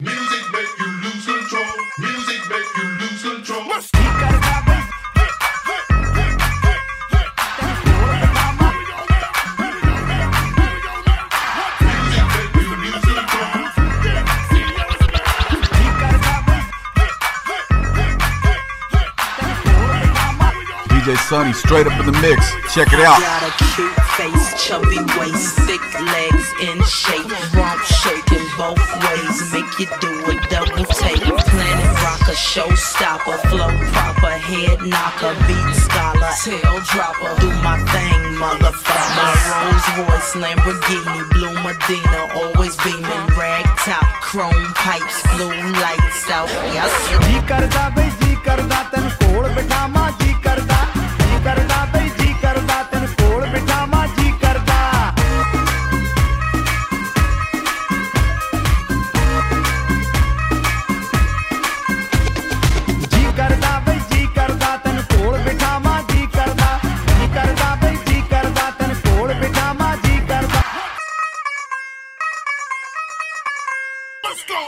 Music make you lose control. Music make you lose control. DJ Sonny straight up in the mix. Check it out. Got a cute face, chubby waist, thick legs in shape, rump shaking both ways, make you do a double take. Planet rocker, showstopper, flow proper, head knocker, beat scholar, tail dropper. Do my thing, motherfucker. My Rolls Royce, Lamborghini, blue Medina, always beaming, rag top, chrome pipes, blue lights out. Yes. जी करदा बई जी करदा तन कोल बिठामा जी करदा बई जी करदा तन कोल बिठामा जी करदा जी करदा बई जी करदा तन कोल बिठामा जी करदा बई जी करदा तन कोल बिठामा जी करदा Let's go.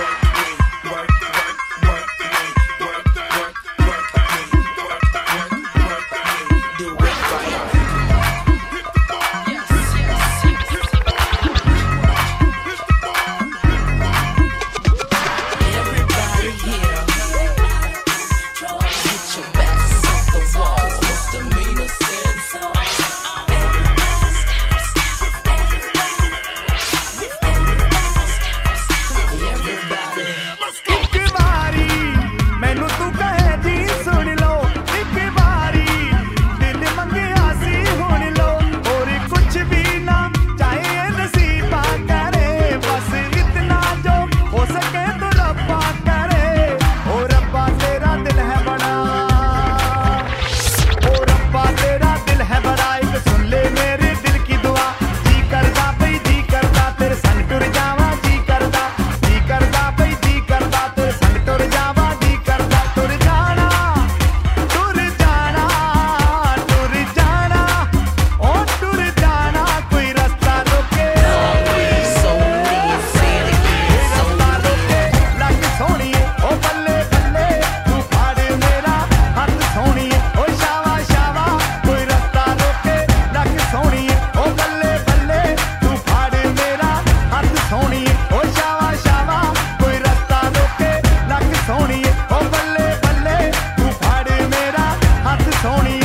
Do it right. Everybody here, get your backs off the wall. What's the meaning said so? Everybody. ਇੱਕ ਵਾਰੀ ਮੈਨੂੰ ਤੂੰ ਕਹੇ ਜੀ ਸੁਣ ਲਓ ਇੱਕ ਵਾਰੀ ਦਿਲ ਮੰਗਿਆ ਸੀ ਹੁਣ ਲਓ और कुछ भी ना चाहे नसीबा करे बस इतना जो हो सके तो रब्बा करे ओ रब्बा तेरा दिल है बड़ा ओ रब्बा तेरा दिल है बड़ा एक सुन ले मेरे दिल की दुआ जी करदा बई जी करदा तेरे संग टुर जावा जी करदा बई जी करदा तेरे संग टुर जावा जी करदा टुर जाना ओ टुर जाना कोई रास्ता रोके So many, say it again. रास्ता रोके लग सोहणीए ओ बल्ले बल्ले तू फाड़ मेरा हथ सोहणीए ओ शावा शावा कोई रास्ता रोके लग सोहणीए ओ बल्ले बल्ले तू फाड़ मेरा हथ सोहणीए ओ शावा शावा कोई रास्ता रोके लग सोहणीए ओ बल्ले बल्ले तू फाड़ मेरा हथ सोहणीए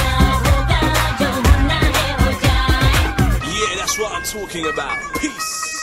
Yeah, that's what I'm talking about. Peace.